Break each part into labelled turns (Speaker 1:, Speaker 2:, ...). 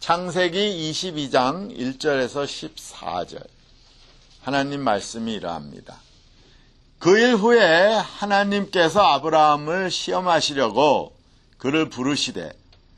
Speaker 1: 창세기 22장 1절에서 14절. 하나님 말씀이 이러합니다. 그 일 후에 하나님께서 아브라함을 시험하시려고 그를 부르시되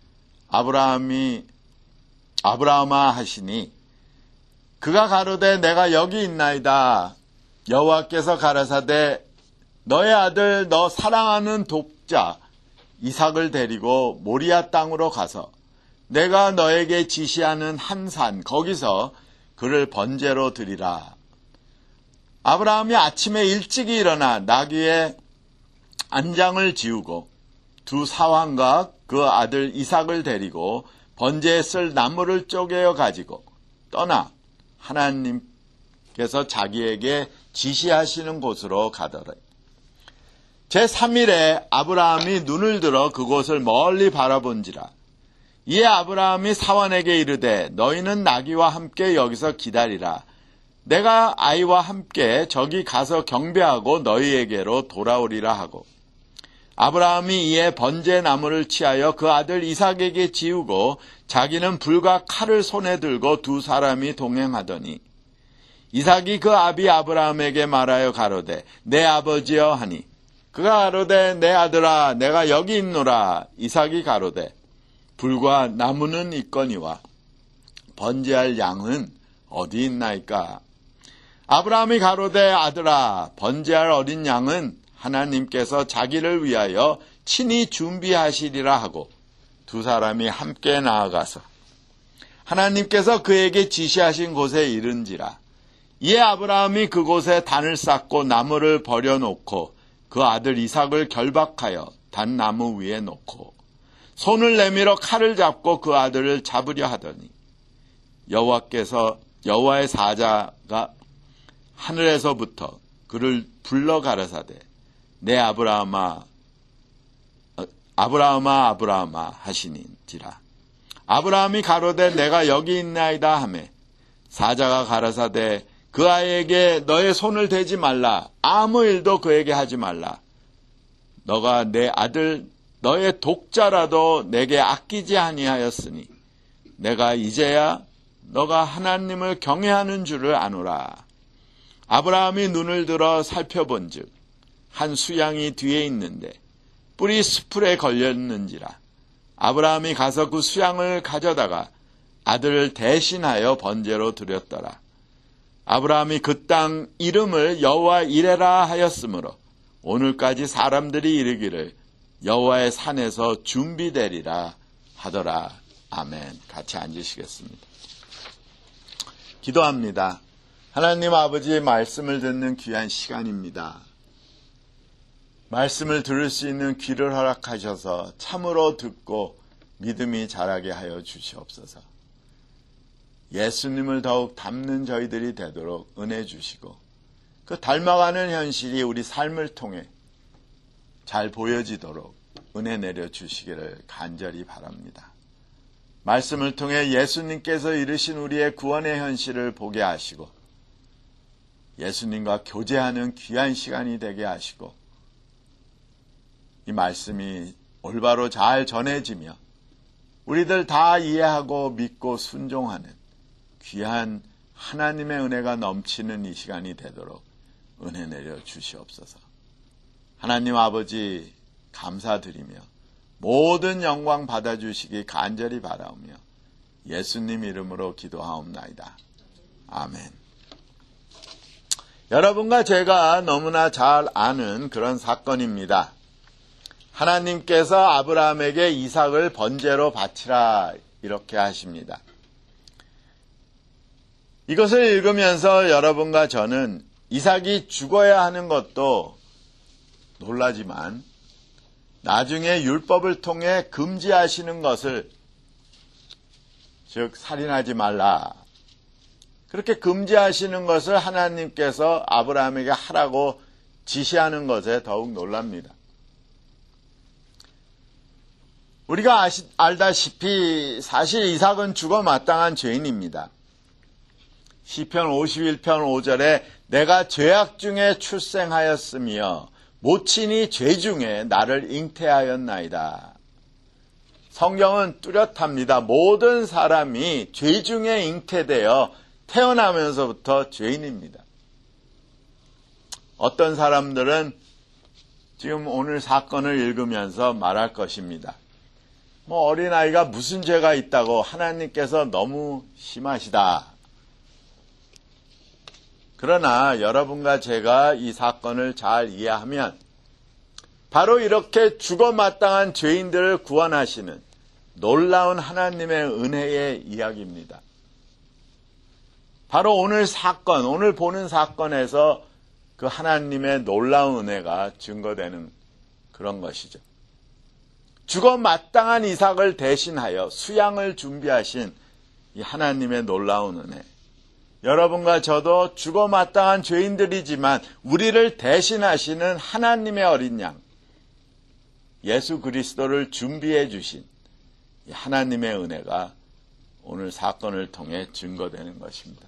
Speaker 1: 아브라함아 하시니 그가 가로되 내가 여기 있나이다. 여호와께서 가라사대 너의 아들 너 사랑하는 독자 이삭을 데리고 모리아 땅으로 가서 내가 너에게 지시하는 한 산 거기서 그를 번제로 드리라. 아브라함이 아침에 일찍이 일어나 나귀의 안장을 지우고 두 사환과 그 아들 이삭을 데리고 번제에 쓸 나무를 쪼개어 가지고 떠나 하나님께서 자기에게 지시하시는 곳으로 가더라. 제3일에 아브라함이 눈을 들어 그곳을 멀리 바라본지라. 이에 아브라함이 사환에게 이르되 너희는 나귀와 함께 여기서 기다리라. 내가 아이와 함께 저기 가서 경배하고 너희에게로 돌아오리라 하고 아브라함이 이에 번제 나무를 취하여 그 아들 이삭에게 지우고 자기는 불과 칼을 손에 들고 두 사람이 동행하더니 이삭이 그 아비 아브라함에게 말하여 가로되 내 아버지여 하니 그가 가로되 내 아들아 내가 여기 있노라. 이삭이 가로되 불과 나무는 있거니와 번제할 양은 어디 있나이까. 아브라함이 가로되 아들아 번제할 어린 양은 하나님께서 자기를 위하여 친히 준비하시리라 하고 두 사람이 함께 나아가서 하나님께서 그에게 지시하신 곳에 이른지라. 이에 아브라함이 그곳에 단을 쌓고 나무를 버려놓고 그 아들 이삭을 결박하여 단나무 위에 놓고 손을 내밀어 칼을 잡고 그 아들을 잡으려 하더니 여호와의 사자가 하늘에서부터 그를 불러 가라사대 내 아브라함아 하시니지라. 아브라함이 가로되 내가 여기 있나이다 하매 사자가 가라사대 그 아이에게 너의 손을 대지 말라. 아무 일도 그에게 하지 말라. 너가 내 아들 너의 독자라도 내게 아끼지 아니하였으니 내가 이제야 너가 하나님을 경외하는 줄을 아노라. 아브라함이 눈을 들어 살펴본즉 한 수양이 뒤에 있는데 뿔이 수풀에 걸렸는지라. 아브라함이 가서 그 수양을 가져다가 아들을 대신하여 번제로 드렸더라. 아브라함이 그 땅 이름을 여호와 이레라 하였으므로 오늘까지 사람들이 이르기를 여호와의 산에서 준비되리라 하더라. 아멘. 같이 앉으시겠습니다. 기도합니다. 하나님 아버지의 말씀을 듣는 귀한 시간입니다. 말씀을 들을 수 있는 귀를 허락하셔서 참으로 듣고 믿음이 자라게 하여 주시옵소서. 예수님을 더욱 닮는 저희들이 되도록 은혜 주시고 그 닮아가는 현실이 우리 삶을 통해 잘 보여지도록 은혜 내려 주시기를 간절히 바랍니다. 말씀을 통해 예수님께서 이루신 우리의 구원의 현실을 보게 하시고 예수님과 교제하는 귀한 시간이 되게 하시고 이 말씀이 올바로 잘 전해지며 우리들 다 이해하고 믿고 순종하는 귀한 하나님의 은혜가 넘치는 이 시간이 되도록 은혜 내려 주시옵소서. 하나님 아버지 감사드리며 모든 영광 받아주시기 간절히 바라오며 예수님 이름으로 기도하옵나이다. 아멘. 여러분과 제가 너무나 잘 아는 그런 사건입니다. 하나님께서 아브라함에게 이삭을 번제로 바치라 이렇게 하십니다. 이것을 읽으면서 여러분과 저는 이삭이 죽어야 하는 것도 놀라지만 나중에 율법을 통해 금지하시는 것을 즉 살인하지 말라 그렇게 금지하시는 것을 하나님께서 아브라함에게 하라고 지시하는 것에 더욱 놀랍니다. 우리가 알다시피 사실 이삭은 죽어 마땅한 죄인입니다. 시편 51편 5절에 내가 죄악 중에 출생하였으며 모친이 죄 중에 나를 잉태하였나이다. 성경은 뚜렷합니다. 모든 사람이 죄 중에 잉태되어 태어나면서부터 죄인입니다. 어떤 사람들은 지금 오늘 사건을 읽으면서 말할 것입니다. 어린아이가 무슨 죄가 있다고 하나님께서 너무 심하시다. 그러나 여러분과 제가 이 사건을 잘 이해하면 바로 이렇게 죽어마땅한 죄인들을 구원하시는 놀라운 하나님의 은혜의 이야기입니다. 바로 오늘 사건, 오늘 보는 사건에서 그 하나님의 놀라운 은혜가 증거되는 그런 것이죠. 죽어마땅한 이삭을 대신하여 수양을 준비하신 이 하나님의 놀라운 은혜. 여러분과 저도 죽어마땅한 죄인들이지만 우리를 대신하시는 하나님의 어린 양, 예수 그리스도를 준비해 주신 이 하나님의 은혜가 오늘 사건을 통해 증거되는 것입니다.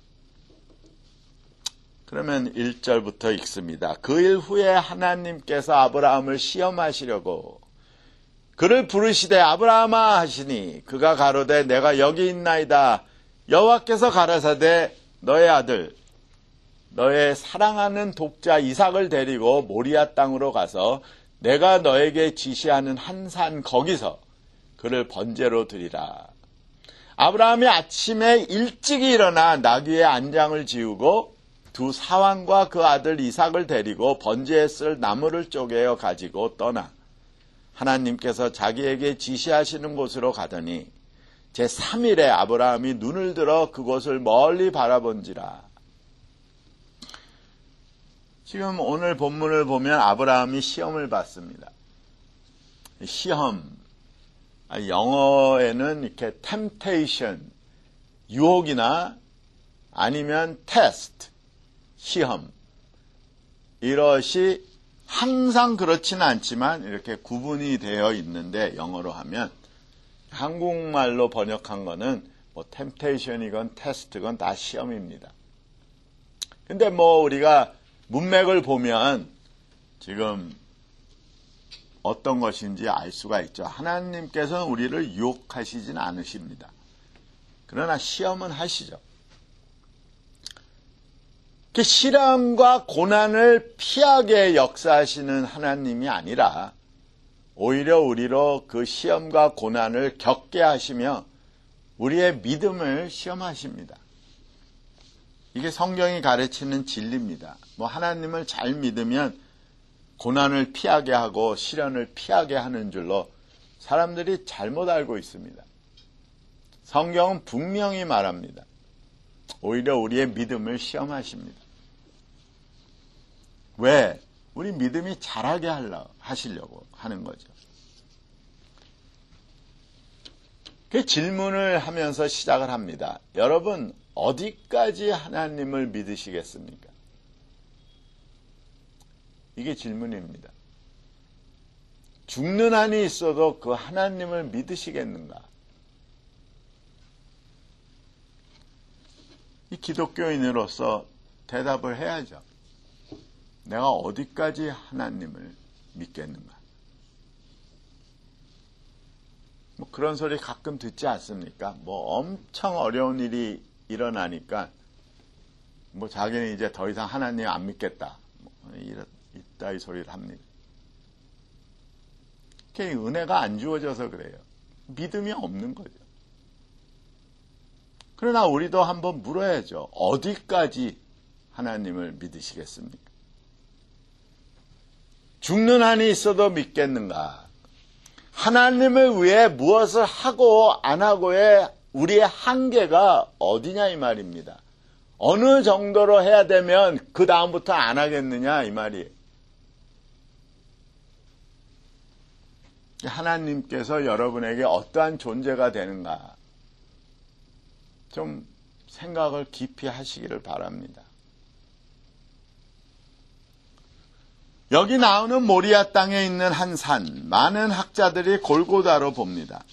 Speaker 1: 그러면 1절부터 읽습니다. 그 일 후에 하나님께서 아브라함을 시험하시려고 그를 부르시되 아브라함아 하시니 그가 가로되 내가 여기 있나이다. 여호와께서 가라사대 너의 아들 너의 사랑하는 독자 이삭을 데리고 모리아 땅으로 가서 내가 너에게 지시하는 한 산 거기서 그를 번제로 드리라. 아브라함이 아침에 일찍 일어나 나귀의 안장을 지우고 두 사환과 그 아들 이삭을 데리고 번제에 쓸 나무를 쪼개어 가지고 떠나 하나님께서 자기에게 지시하시는 곳으로 가더니 제3일에 아브라함이 눈을 들어 그곳을 멀리 바라본지라. 지금 오늘 본문을 보면 아브라함이 시험을 받습니다. 시험, 영어에는 이렇게 temptation, 유혹이나 아니면 test, 시험, 이것이 항상 그렇지는 않지만 이렇게 구분이 되어 있는데 영어로 하면 한국말로 번역한 거는 temptation이건 test건 다 시험입니다. 근데 우리가 문맥을 보면 지금 어떤 것인지 알 수가 있죠. 하나님께서는 우리를 유혹하시진 않으십니다. 그러나 시험은 하시죠. 그 시련과 고난을 피하게 역사하시는 하나님이 아니라 오히려 우리로 그 시험과 고난을 겪게 하시며 우리의 믿음을 시험하십니다. 이게 성경이 가르치는 진리입니다. 하나님을 잘 믿으면 고난을 피하게 하고 시련을 피하게 하는 줄로 사람들이 잘못 알고 있습니다. 성경은 분명히 말합니다. 오히려 우리의 믿음을 시험하십니다. 왜? 우리 믿음이 자라게 하시려고 하는 거죠. 그 질문을 하면서 시작을 합니다. 여러분, 어디까지 하나님을 믿으시겠습니까? 이게 질문입니다. 죽는 한이 있어도 그 하나님을 믿으시겠는가? 이 기독교인으로서 대답을 해야죠. 내가 어디까지 하나님을 믿겠는가? 그런 소리 가끔 듣지 않습니까? 엄청 어려운 일이 일어나니까 자기는 이제 더 이상 하나님 안 믿겠다. 이따위 소리를 합니다. 그게 은혜가 안 주어져서 그래요. 믿음이 없는 거죠. 그러나 우리도 한번 물어야죠. 어디까지 하나님을 믿으시겠습니까? 죽는 한이 있어도 믿겠는가? 하나님을 위해 무엇을 하고 안 하고의 우리의 한계가 어디냐 이 말입니다. 어느 정도로 해야 되면 그 다음부터 안 하겠느냐 이 말이에요. 하나님께서 여러분에게 어떠한 존재가 되는가 좀 생각을 깊이 하시기를 바랍니다. 여기 나오는 모리아 땅에 있는 한 산, 많은 학자들이 골고다로 봅니다.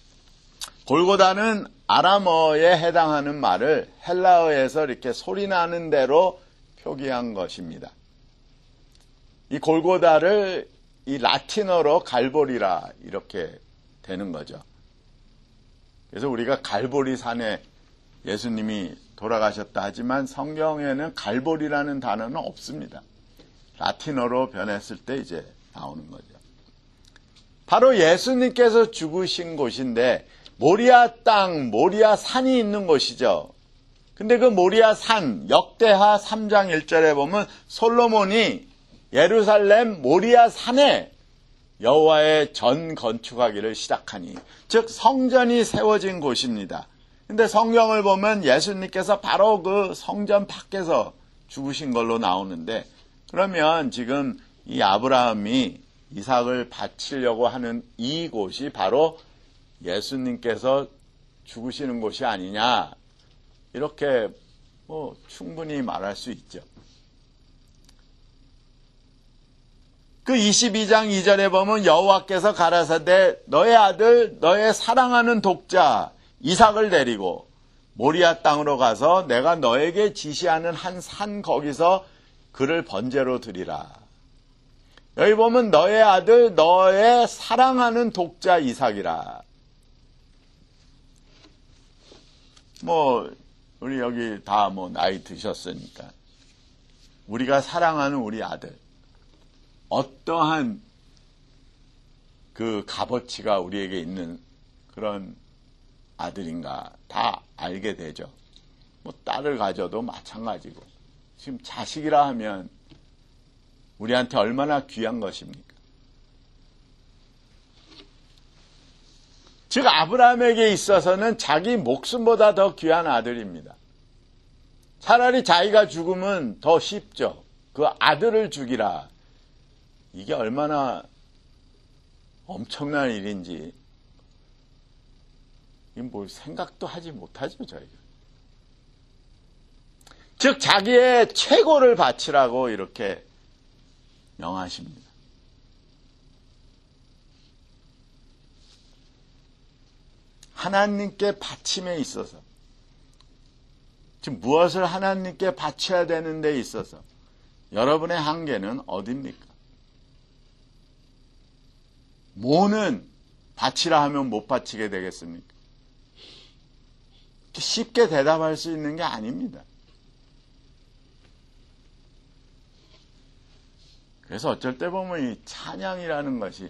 Speaker 1: 골고다는 아람어에 해당하는 말을 헬라어에서 이렇게 소리나는 대로 표기한 것입니다. 이 골고다를 이 라틴어로 갈보리라 이렇게 되는 거죠. 그래서 우리가 갈보리 산에 예수님이 돌아가셨다 하지만 성경에는 갈보리라는 단어는 없습니다. 라틴어로 변했을 때 이제 나오는 거죠. 바로 예수님께서 죽으신 곳인데 모리아 땅, 모리아 산이 있는 곳이죠. 근데 그 모리아 산, 역대하 3장 1절에 보면 솔로몬이 예루살렘 모리아 산에 여호와의 전 건축하기를 시작하니, 즉 성전이 세워진 곳입니다. 근데 성경을 보면 예수님께서 바로 그 성전 밖에서 죽으신 걸로 나오는데, 그러면 지금 이 아브라함이 이삭을 바치려고 하는 이곳이 바로 예수님께서 죽으시는 곳이 아니냐, 이렇게 충분히 말할 수 있죠. 그 22장 2절에 보면 여호와께서 가라사대 너의 아들 너의 사랑하는 독자 이삭을 데리고 모리아 땅으로 가서 내가 너에게 지시하는 한 산 거기서 그를 번제로 드리라. 여기 보면 너의 아들 너의 사랑하는 독자 이삭이라. 우리 여기 다 나이 드셨으니까 우리가 사랑하는 우리 아들, 어떠한 그 값어치가 우리에게 있는 그런 아들인가 다 알게 되죠. 딸을 가져도 마찬가지고, 지금 자식이라 하면 우리한테 얼마나 귀한 것입니까? 즉 아브라함에게 있어서는 자기 목숨보다 더 귀한 아들입니다. 차라리 자기가 죽으면 더 쉽죠. 그 아들을 죽이라. 이게 얼마나 엄청난 일인지 생각도 하지 못하죠, 저희가. 즉 자기의 최고를 바치라고 이렇게 명하십니다. 하나님께 바침에 있어서, 지금 무엇을 하나님께 바쳐야 되는 데 있어서 여러분의 한계는 어디입니까? 뭐는 바치라 하면 못 바치게 되겠습니까? 쉽게 대답할 수 있는 게 아닙니다. 그래서 어쩔 때 보면 이 찬양이라는 것이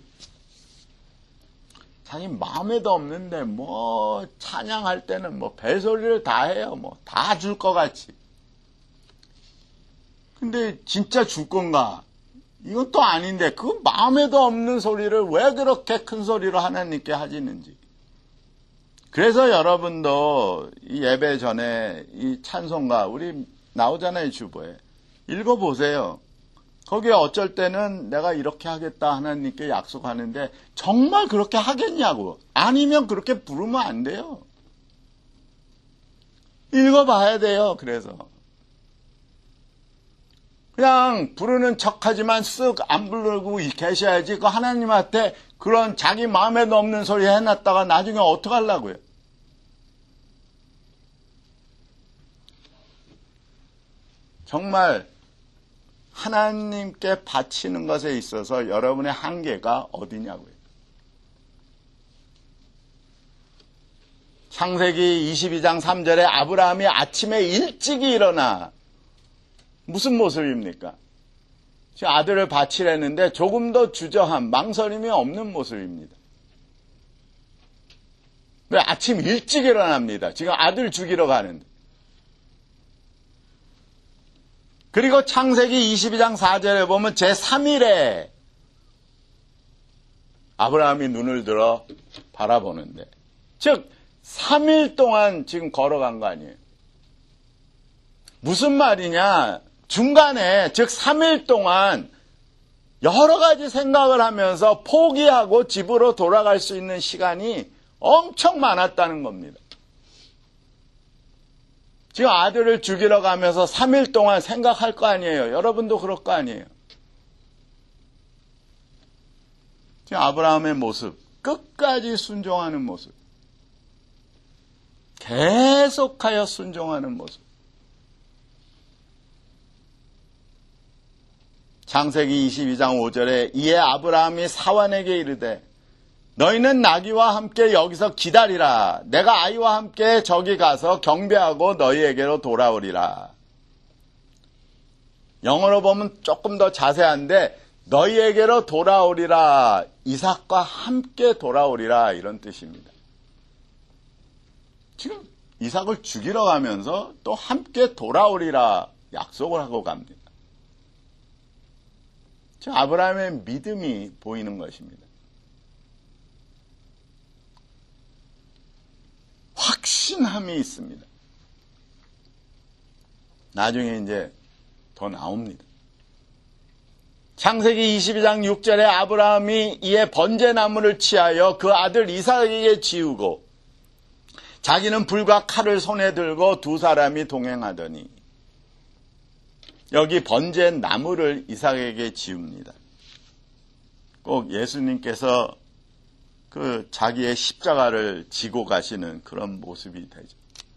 Speaker 1: 자기 마음에도 없는데 찬양할 때는 별소리를 다 해요. 다 줄 것 같이. 근데 진짜 줄 건가? 이건 또 아닌데 그 마음에도 없는 소리를 왜 그렇게 큰 소리로 하나님께 하시는지. 그래서 여러분도 이 예배 전에 이 찬송가 우리 나오잖아요, 주보에. 읽어보세요. 거기에 어쩔 때는 내가 이렇게 하겠다 하나님께 약속하는데 정말 그렇게 하겠냐고. 아니면 그렇게 부르면 안 돼요. 읽어봐야 돼요. 그래서 그냥 부르는 척하지만 쓱 안 부르고 계셔야지. 그 하나님한테 그런 자기 마음에도 없는 소리 해놨다가 나중에 어떡하려고요? 정말 하나님께 바치는 것에 있어서 여러분의 한계가 어디냐고요. 창세기 22장 3절에 아브라함이 아침에 일찍이 일어나, 무슨 모습입니까? 지금 아들을 바치려는데 조금 더 주저함, 망설임이 없는 모습입니다. 왜 아침 일찍 일어납니다. 지금 아들 죽이러 가는데. 그리고 창세기 22장 4절에 보면 제3일에 아브라함이 눈을 들어 바라보는데, 즉 3일 동안 지금 걸어간 거 아니에요. 무슨 말이냐? 중간에, 즉 3일 동안 여러 가지 생각을 하면서 포기하고 집으로 돌아갈 수 있는 시간이 엄청 많았다는 겁니다. 지금 아들을 죽이러 가면서 3일 동안 생각할 거 아니에요. 여러분도 그럴 거 아니에요. 지금 아브라함의 모습, 끝까지 순종하는 모습, 계속하여 순종하는 모습. 창세기 22장 5절에 이에 아브라함이 사환에게 이르되 너희는 나귀와 함께 여기서 기다리라. 내가 아이와 함께 저기 가서 경배하고 너희에게로 돌아오리라. 영어로 보면 조금 더 자세한데 너희에게로 돌아오리라. 이삭과 함께 돌아오리라 이런 뜻입니다. 지금 이삭을 죽이러 가면서 또 함께 돌아오리라 약속을 하고 갑니다. 지금 아브라함의 믿음이 보이는 것입니다. 확신함이 있습니다. 나중에 이제 더 나옵니다. 창세기 22장 6절에 아브라함이 이에 번제나무를 취하여 그 아들 이삭에게 지우고 자기는 불과 칼을 손에 들고 두 사람이 동행하더니 여기 번제나무를 이삭에게 지웁니다. 꼭 예수님께서 그 자기의 십자가를 지고 가시는 그런 모습이 되죠.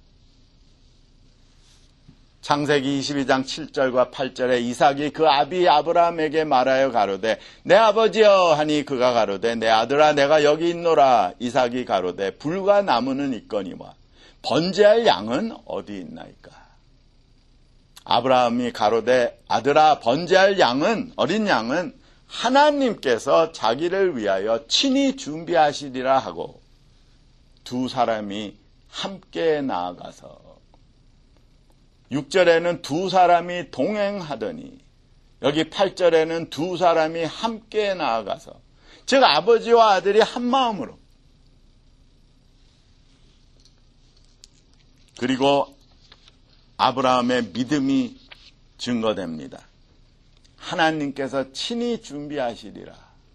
Speaker 1: 창세기 22장 7절과 8절에 이삭이 그 아비 아브라함에게 말하여 가로되 내 아버지여 하니 그가 가로되 내 아들아 내가 여기 있노라. 이삭이 가로되 불과 나무는 있거니와 번제할 양은 어디 있나이까. 아브라함이 가로되 아들아 번제할 양은 어린 양은 하나님께서 자기를 위하여 친히 준비하시리라 하고 두 사람이 함께 나아가서 6절에는 두 사람이 동행하더니 여기 8절에는 두 사람이 함께 나아가서 즉 아버지와 아들이 한 마음으로 그리고 아브라함의 믿음이 증거됩니다. 하나님께서 친히 준비하시리라.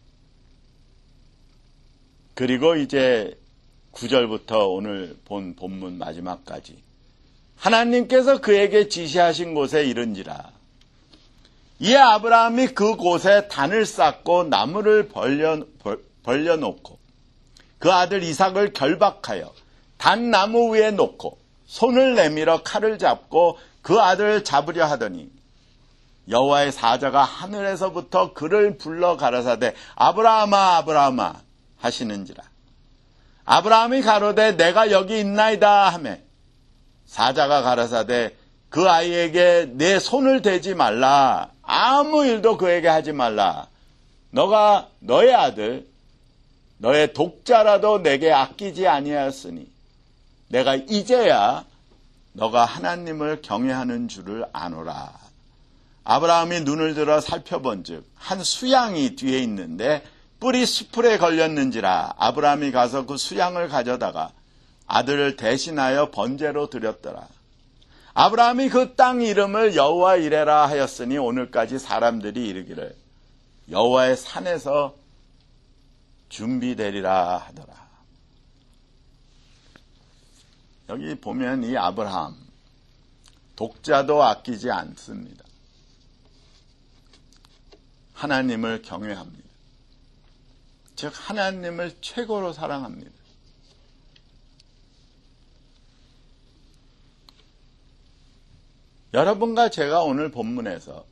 Speaker 1: 그리고 이제 9절부터 오늘 본 본문 마지막까지 하나님께서 그에게 지시하신 곳에 이른지라. 이에 아브라함이 그 곳에 단을 쌓고 나무를 벌려놓고 그 아들 이삭을 결박하여 단 나무 위에 놓고 손을 내밀어 칼을 잡고 그 아들을 잡으려 하더니 여호와의 사자가 하늘에서부터 그를 불러 가라사대 아브라함아 아브라함아 하시는지라. 아브라함이 가로되 내가 여기 있나이다 하매 사자가 가라사대 그 아이에게 내 손을 대지 말라. 아무 일도 그에게 하지 말라. 너가 너의 아들 너의 독자라도 내게 아끼지 아니하였으니 내가 이제야 너가 하나님을 경외하는 줄을 아노라. 아브라함이 눈을 들어 살펴본즉 한 수양이 뒤에 있는데 뿔이 수풀에 걸렸는지라. 아브라함이 가서 그 수양을 가져다가 아들을 대신하여 번제로 드렸더라. 아브라함이 그 땅 이름을 여호와 이레라 하였으니 오늘까지 사람들이 이르기를 여호와의 산에서 준비되리라 하더라. 여기 보면 이 아브라함 독자도 아끼지 않습니다. 하나님을 경외합니다. 즉 하나님을 최고로 사랑합니다. 여러분과 제가 오늘 본문에서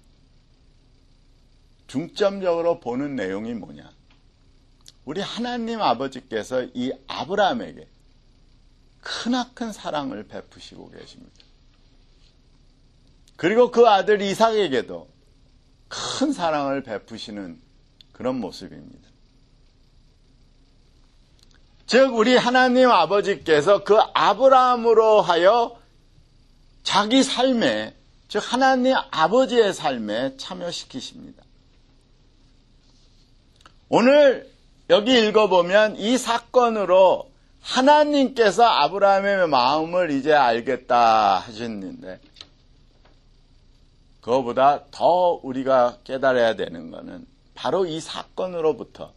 Speaker 1: 중점적으로 보는 내용이 뭐냐? 우리 하나님 아버지께서 이 아브라함에게 크나큰 사랑을 베푸시고 계십니다. 그리고 그 아들 이삭에게도 큰 사랑을 베푸시는 그런 모습입니다. 즉 우리 하나님 아버지께서 그 아브라함으로 하여 자기 삶에, 즉 하나님 아버지의 삶에 참여시키십니다. 오늘 여기 읽어보면 이 사건으로 하나님께서 아브라함의 마음을 이제 알겠다 하셨는데 그거보다 더 우리가 깨달아야 되는 것은 바로 이 사건으로부터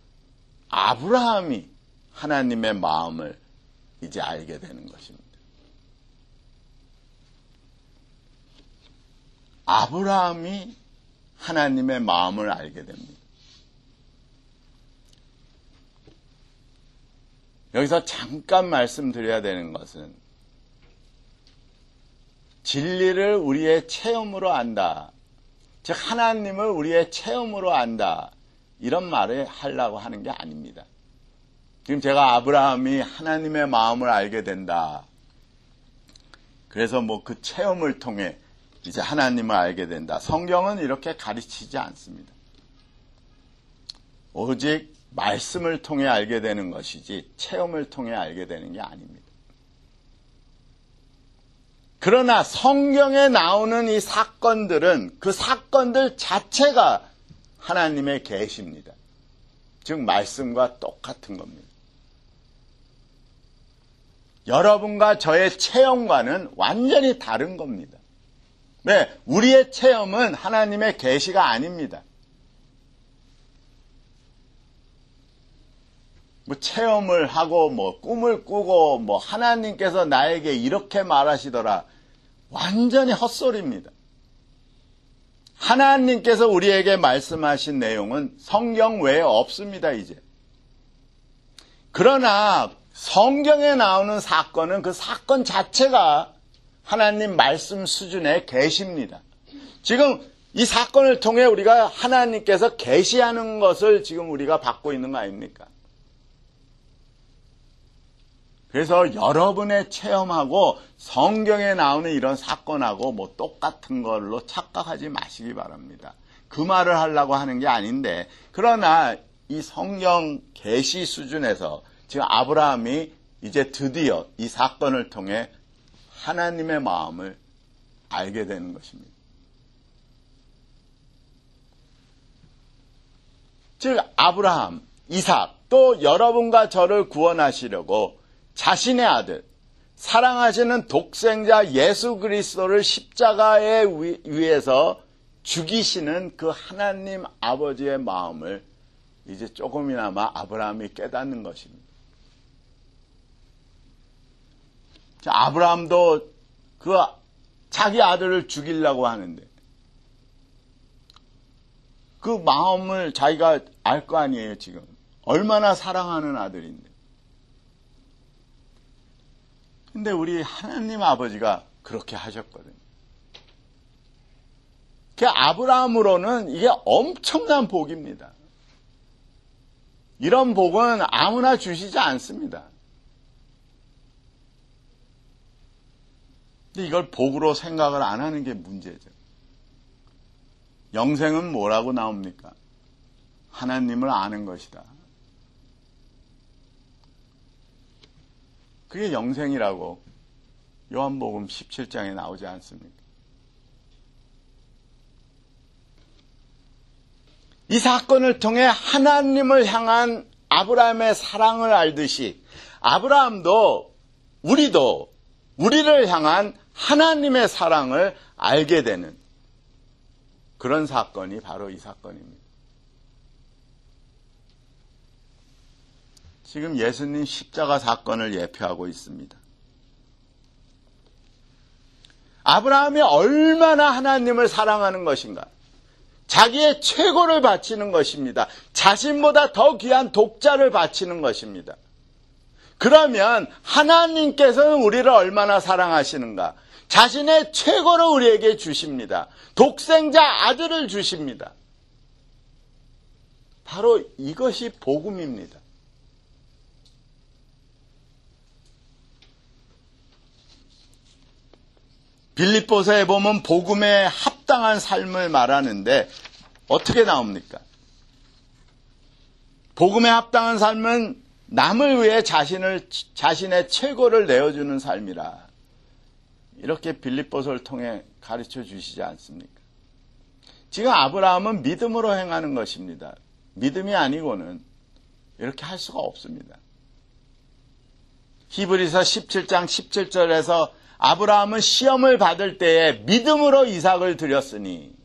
Speaker 1: 아브라함이 하나님의 마음을 이제 알게 되는 것입니다. 아브라함이 하나님의 마음을 알게 됩니다. 여기서 잠깐 말씀드려야 되는 것은 진리를 우리의 체험으로 안다. 즉 하나님을 우리의 체험으로 안다. 이런 말을 하려고 하는 게 아닙니다. 지금 제가 아브라함이 하나님의 마음을 알게 된다. 그래서 뭐 그 체험을 통해 이제 하나님을 알게 된다. 성경은 이렇게 가르치지 않습니다. 오직 말씀을 통해 알게 되는 것이지 체험을 통해 알게 되는 게 아닙니다. 그러나 성경에 나오는 이 사건들은 그 사건들 자체가 하나님의 계시입니다. 즉 말씀과 똑같은 겁니다. 여러분과 저의 체험과는 완전히 다른 겁니다. 네, 우리의 체험은 하나님의 계시가 아닙니다. 뭐 체험을 하고 뭐 꿈을 꾸고 뭐 하나님께서 나에게 이렇게 말하시더라. 완전히 헛소리입니다. 하나님께서 우리에게 말씀하신 내용은 성경 외에 없습니다, 이제. 그러나 성경에 나오는 사건은 그 사건 자체가 하나님 말씀 수준의 계시입니다. 지금 이 사건을 통해 우리가 하나님께서 계시하는 것을 지금 우리가 받고 있는 거 아닙니까? 그래서 여러분의 체험하고 성경에 나오는 이런 사건하고 뭐 똑같은 걸로 착각하지 마시기 바랍니다. 그 말을 하려고 하는 게 아닌데, 그러나 이 성경 계시 수준에서 지금 아브라함이 이제 드디어 이 사건을 통해 하나님의 마음을 알게 되는 것입니다. 즉 아브라함, 이삭, 또 여러분과 저를 구원하시려고 자신의 아들, 사랑하시는 독생자 예수 그리스도를 십자가에 위해서 죽이시는 그 하나님 아버지의 마음을 이제 조금이나마 아브라함이 깨닫는 것입니다. 아브라함도 그 자기 아들을 죽이려고 하는데 그 마음을 자기가 알 거 아니에요, 지금. 얼마나 사랑하는 아들인데. 근데 우리 하나님 아버지가 그렇게 하셨거든요. 그 아브라함으로는 이게 엄청난 복입니다. 이런 복은 아무나 주시지 않습니다. 근데 이걸 복으로 생각을 안 하는 게 문제죠. 영생은 뭐라고 나옵니까? 하나님을 아는 것이다. 그게 영생이라고 요한복음 17장에 나오지 않습니까? 이 사건을 통해 하나님을 향한 아브라함의 사랑을 알듯이 아브라함도 우리도 우리를 향한 하나님의 사랑을 알게 되는 그런 사건이 바로 이 사건입니다. 지금 예수님 십자가 사건을 예표하고 있습니다. 아브라함이 얼마나 하나님을 사랑하는 것인가. 자기의 최고를 바치는 것입니다. 자신보다 더 귀한 독자를 바치는 것입니다. 그러면 하나님께서는 우리를 얼마나 사랑하시는가. 자신의 최고를 우리에게 주십니다. 독생자 아들을 주십니다. 바로 이것이 복음입니다. 빌립보서에 보면 복음에 합당한 삶을 말하는데 어떻게 나옵니까? 복음에 합당한 삶은 남을 위해 자신의 최고를 내어주는 삶이라. 이렇게 빌립보서를 통해 가르쳐 주시지 않습니까? 지금 아브라함은 믿음으로 행하는 것입니다. 믿음이 아니고는 이렇게 할 수가 없습니다. 히브리서 17장 17절에서 아브라함은 시험을 받을 때에 믿음으로 이삭을 드렸으니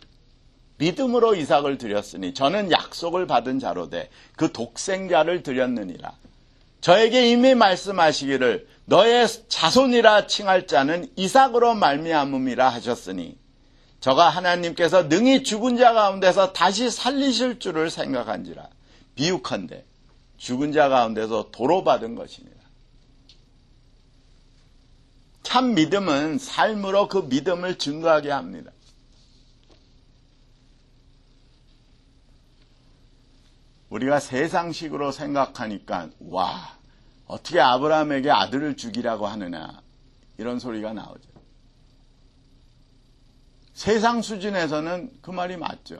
Speaker 1: 저는 약속을 받은 자로되 그 독생자를 드렸느니라. 저에게 이미 말씀하시기를 너의 자손이라 칭할 자는 이삭으로 말미암음이라 하셨으니 저가 하나님께서 능히 죽은 자 가운데서 다시 살리실 줄을 생각한지라. 비유컨대 죽은 자 가운데서 도로 받은 것이니라. 참 믿음은 삶으로 그 믿음을 증거하게 합니다. 우리가 세상식으로 생각하니까 와, 어떻게 아브라함에게 아들을 주기라고 하느냐 이런 소리가 나오죠. 세상 수준에서는 그 말이 맞죠.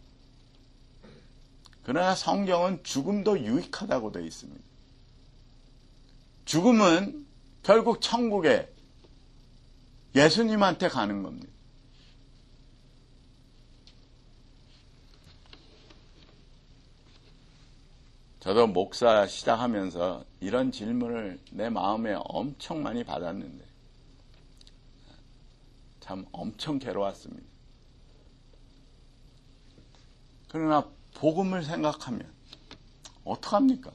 Speaker 1: 그러나 성경은 죽음도 유익하다고 되어 있습니다. 죽음은 결국 천국에 예수님한테 가는 겁니다. 저도 목사 시작하면서 이런 질문을 내 마음에 엄청 많이 받았는데 참 엄청 괴로웠습니다. 그러나 복음을 생각하면 어떡합니까?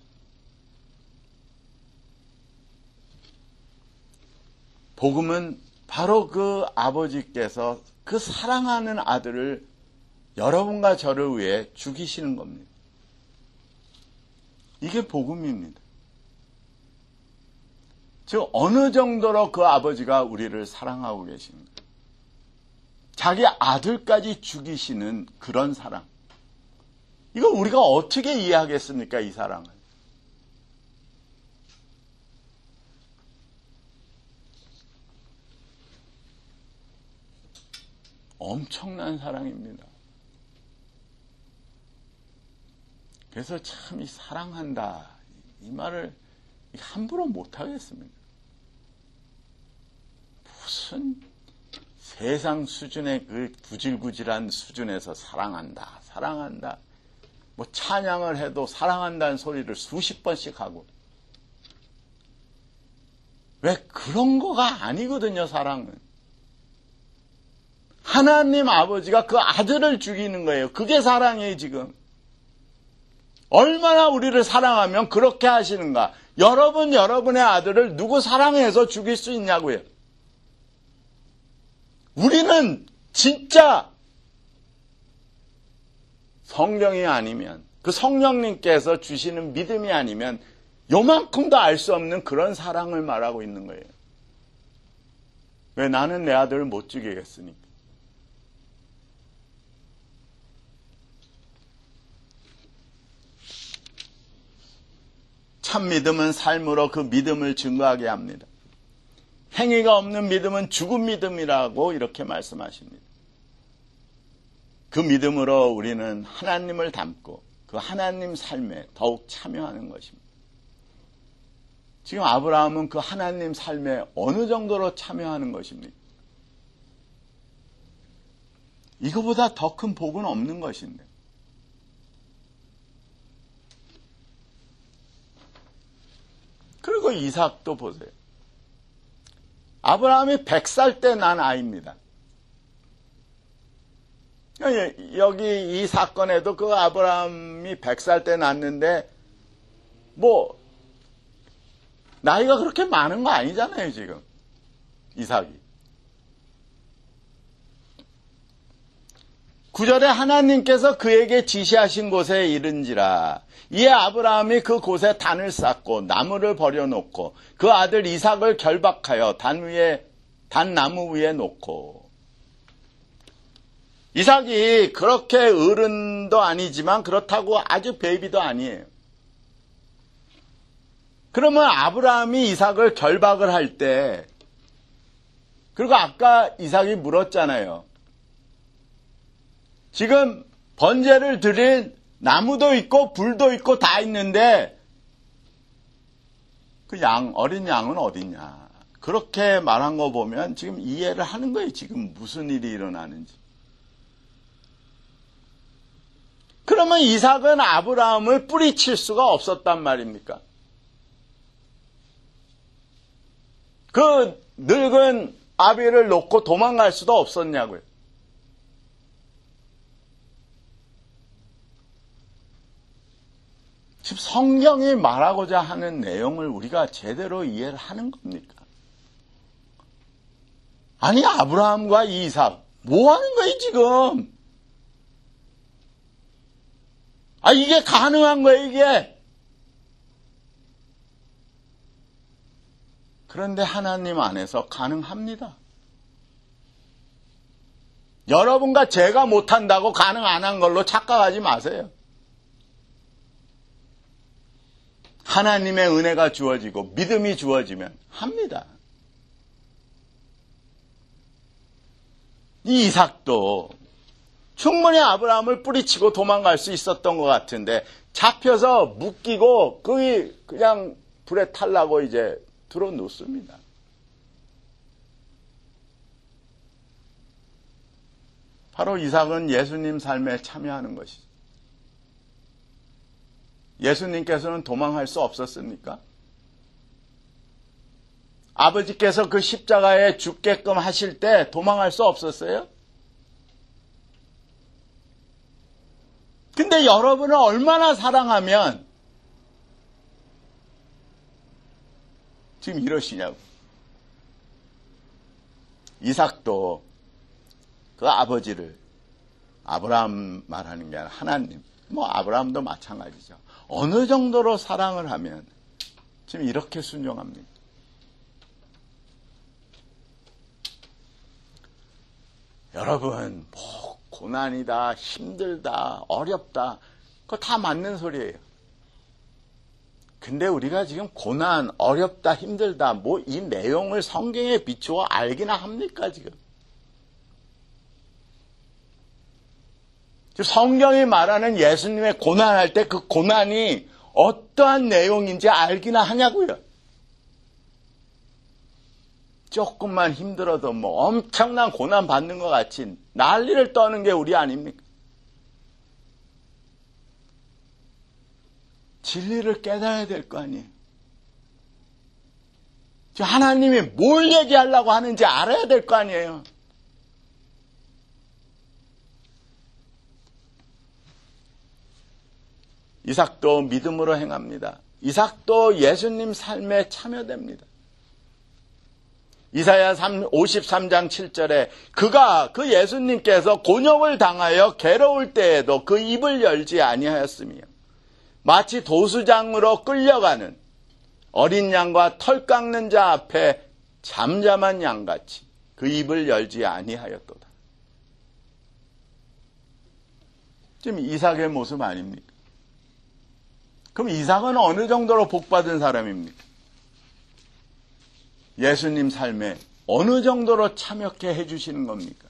Speaker 1: 복음은 바로 그 아버지께서 그 사랑하는 아들을 여러분과 저를 위해 죽이시는 겁니다. 이게 복음입니다. 즉 어느 정도로 그 아버지가 우리를 사랑하고 계신가. 자기 아들까지 죽이시는 그런 사랑. 이거 우리가 어떻게 이해하겠습니까? 이 사랑을. 엄청난 사랑입니다. 그래서 참 이 사랑한다 이 말을 함부로 못하겠습니다. 무슨 세상 수준의 그 구질구질한 수준에서 사랑한다 뭐 찬양을 해도 사랑한다는 소리를 수십 번씩 하고 왜 그런 거가 아니거든요. 사랑은 하나님 아버지가 그 아들을 죽이는 거예요. 그게 사랑이에요. 지금 얼마나 우리를 사랑하면 그렇게 하시는가. 여러분의 아들을 누구 사랑해서 죽일 수 있냐고요. 우리는 진짜 성경이 아니면 그 성령님께서 주시는 믿음이 아니면 요만큼도 알 수 없는 그런 사랑을 말하고 있는 거예요. 왜 나는 내 아들을 못 죽이겠으니까. 참 믿음은 삶으로 그 믿음을 증거하게 합니다. 행위가 없는 믿음은 죽은 믿음이라고 이렇게 말씀하십니다. 그 믿음으로 우리는 하나님을 닮고 그 하나님 삶에 더욱 참여하는 것입니다. 지금 아브라함은 그 하나님 삶에 어느 정도로 참여하는 것입니까? 이거보다 더 큰 복은 없는 것인데. 그리고 이삭도 보세요. 아브라함이 100살 때 난 아이입니다. 여기 이 사건에도 그 아브라함이 100살 때 낳았는데 뭐 나이가 그렇게 많은 거 아니잖아요. 지금 이삭이. 9절에 하나님께서 그에게 지시하신 곳에 이른지라 이에 아브라함이 그 곳에 단을 쌓고 나무를 버려놓고 그 아들 이삭을 결박하여 단나무 위에 놓고. 이삭이 그렇게 어른도 아니지만 그렇다고 아주 베이비도 아니에요. 그러면 아브라함이 이삭을 결박을 할 때, 그리고 아까 이삭이 물었잖아요. 지금 번제를 드릴 나무도 있고 불도 있고 다 있는데 그 어린 양은 어딨냐. 그렇게 말한 거 보면 지금 이해를 하는 거예요. 지금 무슨 일이 일어나는지. 그러면 이삭은 아브라함을 뿌리칠 수가 없었단 말입니까? 그 늙은 아비를 놓고 도망갈 수도 없었냐고요. 지금 성경이 말하고자 하는 내용을 우리가 제대로 이해를 하는 겁니까? 아니 아브라함과 이삭 뭐 하는 거예요 지금? 이게 가능한 거예요 이게? 그런데 하나님 안에서 가능합니다. 여러분과 제가 못한다고 가능 안 한 걸로 착각하지 마세요. 하나님의 은혜가 주어지고 믿음이 주어지면 합니다. 이 이삭도 충분히 아브라함을 뿌리치고 도망갈 수 있었던 것 같은데 잡혀서 묶이고 거기 그냥 불에 탈라고 이제 들어놓습니다. 바로 이삭은 예수님 삶에 참여하는 것이죠. 예수님께서는 도망할 수 없었습니까? 아버지께서 그 십자가에 죽게끔 하실 때 도망할 수 없었어요? 근데 여러분을 얼마나 사랑하면 지금 이러시냐고. 이삭도 그 아버지를, 아브라함 말하는 게 아니라 하나님, 아브라함도 마찬가지죠. 어느 정도로 사랑을 하면 지금 이렇게 순종합니다. 여러분, 고난이다, 힘들다, 어렵다, 그거 다 맞는 소리예요. 근데 우리가 지금 고난, 어렵다, 힘들다, 이 내용을 성경에 비추어 알기나 합니까, 지금? 성경이 말하는 예수님의 고난할 때 그 고난이 어떠한 내용인지 알기나 하냐고요. 조금만 힘들어도 엄청난 고난 받는 것 같이 난리를 떠는 게 우리 아닙니까? 진리를 깨달아야 될 거 아니에요. 하나님이 뭘 얘기하려고 하는지 알아야 될 거 아니에요. 이삭도 믿음으로 행합니다. 이삭도 예수님 삶에 참여됩니다. 이사야 53장 7절에 그 예수님께서 곤욕을 당하여 괴로울 때에도 그 입을 열지 아니하였으며 마치 도수장으로 끌려가는 어린 양과 털 깎는 자 앞에 잠잠한 양같이 그 입을 열지 아니하였도다. 지금 이삭의 모습 아닙니까? 그럼 이삭은 어느 정도로 복받은 사람입니까? 예수님 삶에 어느 정도로 참여케 해주시는 겁니까?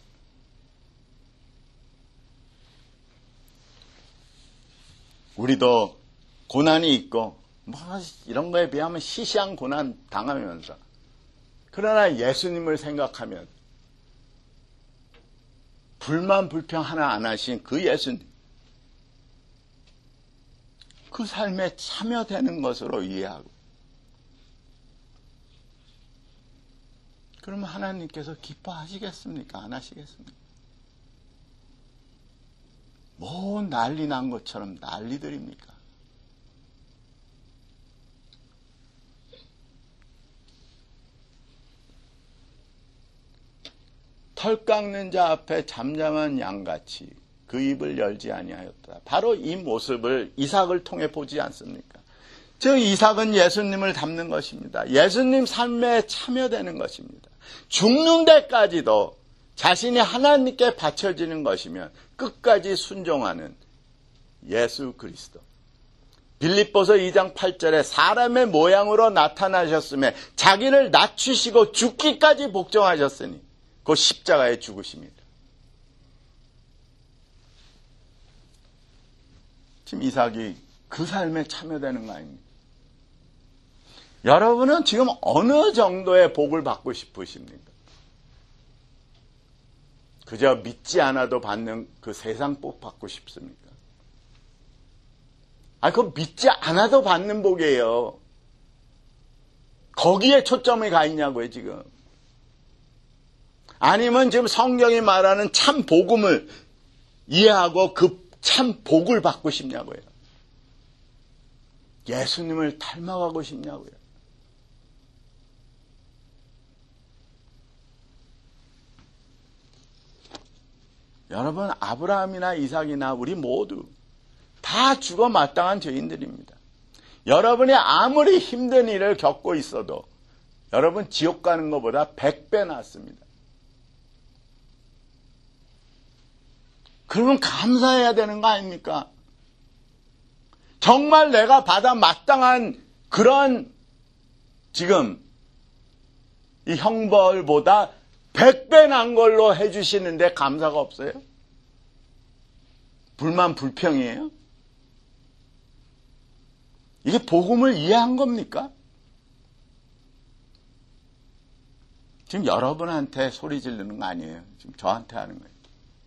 Speaker 1: 우리도 고난이 있고 이런 거에 비하면 시시한 고난 당하면서 그러나 예수님을 생각하면 불만 불평 하나 안 하신 그 예수님, 그 삶에 참여되는 것으로 이해하고 그러면 하나님께서 기뻐하시겠습니까? 안 하시겠습니까? 난리 난 것처럼 난리들입니까? 털 깎는 자 앞에 잠잠한 양같이 그 입을 열지 아니하였다. 바로 이 모습을 이삭을 통해 보지 않습니까? 즉 이삭은 예수님을 닮는 것입니다. 예수님 삶에 참여되는 것입니다. 죽는 데까지도 자신이 하나님께 바쳐지는 것이면 끝까지 순종하는 예수 그리스도. 빌립보서 2장 8절에 사람의 모양으로 나타나셨음에 자기를 낮추시고 죽기까지 복종하셨으니 그 십자가에 죽으십니다. 지금 이삭이 그 삶에 참여되는 거 아닙니까? 여러분은 지금 어느 정도의 복을 받고 싶으십니까? 그저 믿지 않아도 받는 그 세상 복 받고 싶습니까? 그거 믿지 않아도 받는 복이에요. 거기에 초점이 가 있냐고요, 지금. 아니면 지금 성경이 말하는 참 복음을 이해하고 그 참 복을 받고 싶냐고요. 예수님을 닮아가고 싶냐고요. 여러분, 아브라함이나 이삭이나 우리 모두 다 죽어 마땅한 죄인들입니다. 여러분이 아무리 힘든 일을 겪고 있어도 여러분 지옥 가는 것보다 100배 낫습니다. 그러면 감사해야 되는 거 아닙니까? 정말 내가 받아 마땅한 그런 지금 이 형벌보다 100배 난 걸로 해주시는데 감사가 없어요? 불만 불평이에요? 이게 복음을 이해한 겁니까? 지금 여러분한테 소리 지르는 거 아니에요. 지금 저한테 하는 거예요.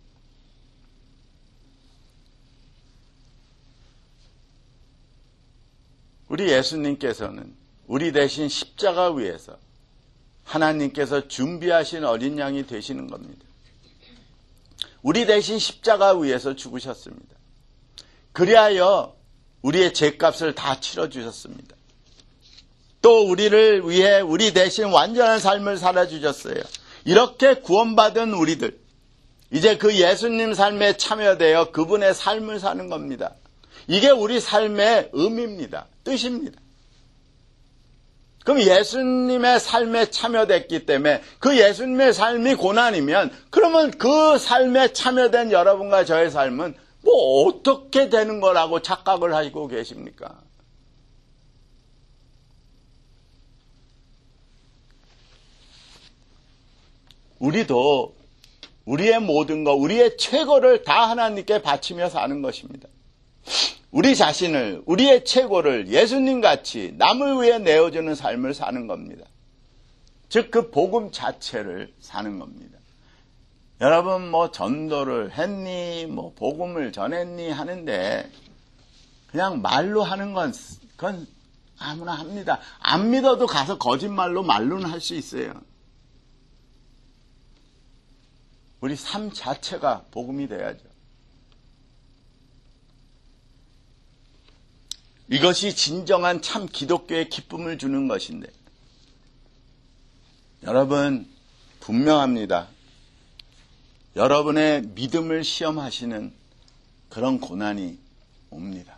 Speaker 1: 우리 예수님께서는 우리 대신 십자가 위에서 하나님께서 준비하신 어린 양이 되시는 겁니다. 우리 대신 십자가 위에서 죽으셨습니다. 그리하여 우리의 죄값을 다 치러주셨습니다. 또 우리를 위해 우리 대신 완전한 삶을 살아주셨어요. 이렇게 구원받은 우리들, 이제 그 예수님 삶에 참여되어 그분의 삶을 사는 겁니다. 이게 우리 삶의 의미입니다. 뜻입니다. 그럼 예수님의 삶에 참여됐기 때문에 그 예수님의 삶이 고난이면 그러면 그 삶에 참여된 여러분과 저의 삶은 뭐 어떻게 되는 거라고 착각을 하시고 계십니까? 우리도 우리의 모든 것, 우리의 최고를 다 하나님께 바치며 사는 것입니다. 우리 자신을, 우리의 최고를 예수님같이 남을 위해 내어주는 삶을 사는 겁니다. 즉 그 복음 자체를 사는 겁니다. 여러분 뭐 전도를 했니, 뭐 복음을 전했니 하는데 그냥 말로 하는 건 그건 아무나 합니다. 안 믿어도 가서 거짓말로 말로는 할 수 있어요. 우리 삶 자체가 복음이 돼야죠. 이것이 진정한 참 기독교의 기쁨을 주는 것인데 여러분 분명합니다. 여러분의 믿음을 시험하시는 그런 고난이 옵니다.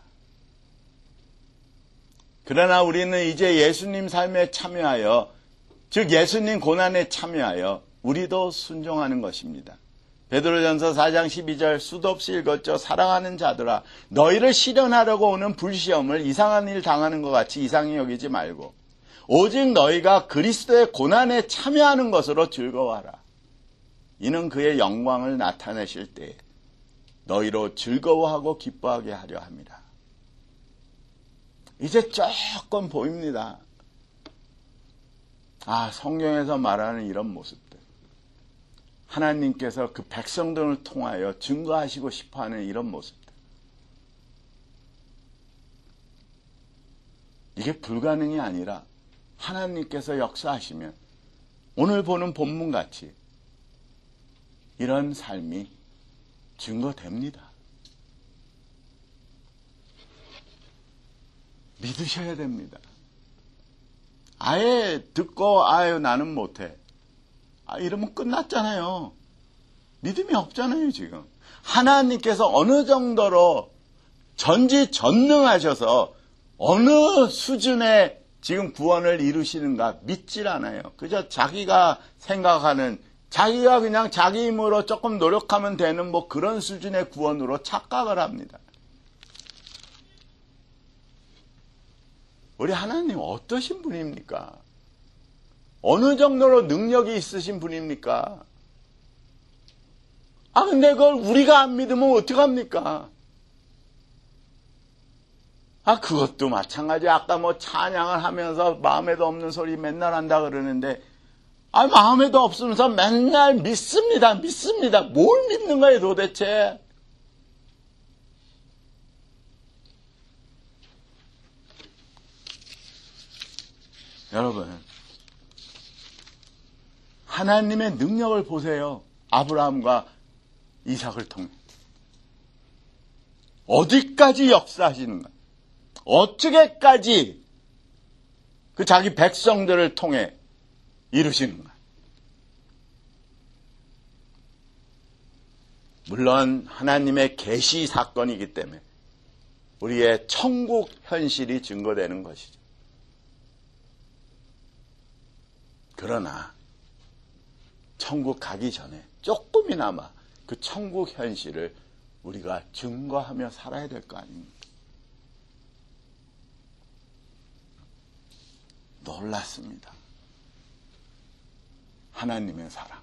Speaker 1: 그러나 우리는 이제 예수님 삶에 참여하여 즉 예수님 고난에 참여하여 우리도 순종하는 것입니다. 베드로전서 4장 12절 수도 없이 읽었죠. 사랑하는 자들아 너희를 시련하려고 오는 불시험을 이상한 일 당하는 것 같이 이상히 여기지 말고 오직 너희가 그리스도의 고난에 참여하는 것으로 즐거워하라. 이는 그의 영광을 나타내실 때에 너희로 즐거워하고 기뻐하게 하려 함이라. 이제 조금 보입니다. 성경에서 말하는 이런 모습들. 하나님께서 그 백성들을 통하여 증거하시고 싶어하는 이런 모습들. 이게 불가능이 아니라 하나님께서 역사하시면 오늘 보는 본문같이 이런 삶이 증거됩니다. 믿으셔야 됩니다. 아예 듣고 나는 못해. 이러면 끝났잖아요. 믿음이 없잖아요, 지금. 하나님께서 어느 정도로 전지전능하셔서 어느 수준의 지금 구원을 이루시는가 믿질 않아요. 그저 자기가 생각하는, 자기가 그냥 자기 힘으로 조금 노력하면 되는 뭐 그런 수준의 구원으로 착각을 합니다. 우리 하나님 어떠신 분입니까? 어느 정도로 능력이 있으신 분입니까? 근데 그걸 우리가 안 믿으면 어떡합니까? 그것도 마찬가지. 아까 뭐 찬양을 하면서 마음에도 없는 소리 맨날 한다 그러는데, 마음에도 없으면서 맨날 믿습니다. 뭘 믿는 거예요, 도대체? 여러분, 하나님의 능력을 보세요. 아브라함과 이삭을 통해. 어디까지 역사하시는가? 어떻게까지 그 자기 백성들을 통해 이루시는가? 물론 하나님의 계시 사건이기 때문에 우리의 천국 현실이 증거되는 것이죠. 그러나 천국 가기 전에 조금이나마 그 천국 현실을 우리가 증거하며 살아야 될 거 아닙니까? 놀랐습니다. 하나님의 사랑.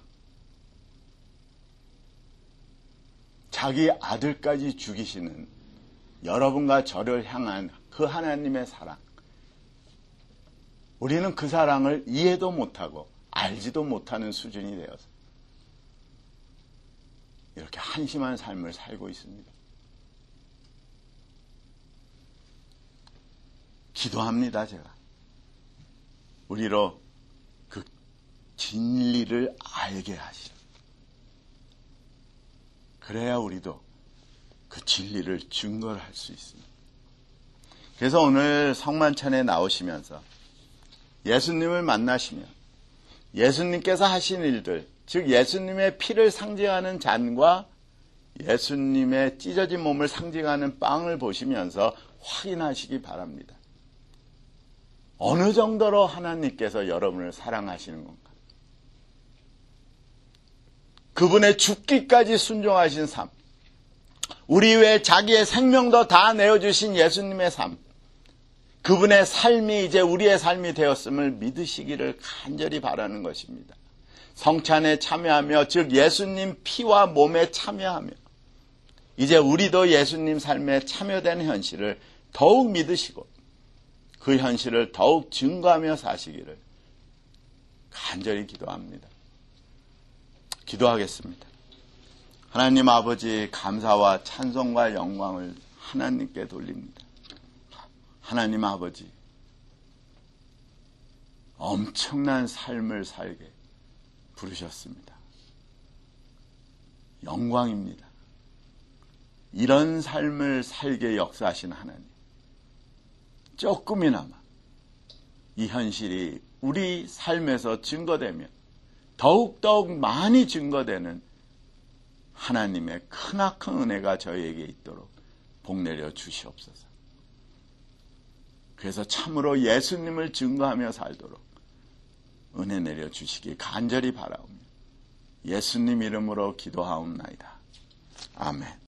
Speaker 1: 자기 아들까지 죽이시는 여러분과 저를 향한 그 하나님의 사랑. 우리는 그 사랑을 이해도 못하고 알지도 못하는 수준이 되어서 이렇게 한심한 삶을 살고 있습니다. 기도합니다, 제가. 우리로 그 진리를 알게 하시오. 그래야 우리도 그 진리를 증거를 할 수 있습니다. 그래서 오늘 성만찬에 나오시면서 예수님을 만나시면 예수님께서 하신 일들, 즉 예수님의 피를 상징하는 잔과 예수님의 찢어진 몸을 상징하는 빵을 보시면서 확인하시기 바랍니다. 어느 정도로 하나님께서 여러분을 사랑하시는 건가? 그분의 죽기까지 순종하신 삶, 우리 외에 자기의 생명도 다 내어주신 예수님의 삶, 그분의 삶이 이제 우리의 삶이 되었음을 믿으시기를 간절히 바라는 것입니다. 성찬에 참여하며, 즉 예수님 피와 몸에 참여하며 이제 우리도 예수님 삶에 참여된 현실을 더욱 믿으시고 그 현실을 더욱 증거하며 사시기를 간절히 기도합니다. 기도하겠습니다. 하나님 아버지, 감사와 찬송과 영광을 하나님께 돌립니다. 하나님 아버지, 엄청난 삶을 살게 부르셨습니다. 영광입니다. 이런 삶을 살게 역사하신 하나님, 조금이나마 이 현실이 우리 삶에서 증거되며 더욱더욱 많이 증거되는 하나님의 크나큰 은혜가 저희에게 있도록 복내려 주시옵소서. 그래서 참으로 예수님을 증거하며 살도록 은혜 내려 주시기 간절히 바라오며 예수님 이름으로 기도하옵나이다. 아멘.